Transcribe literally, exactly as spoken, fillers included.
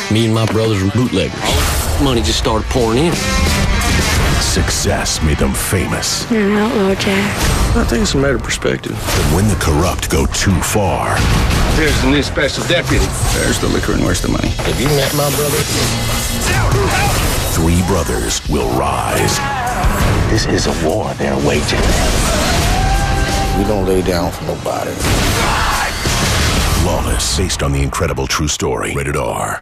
Me and my brothers were bootleggers. Money just started pouring in. Success made them famous. You're an outlaw, Jack. I think it's a matter of perspective. But when the corrupt go too far... There's the new special deputy. There's the liquor and where's the money? Have you met my brother? Three brothers will rise. This is a war they're waging. We don't lay down for nobody. Lawless, based on the incredible true story. Rated R.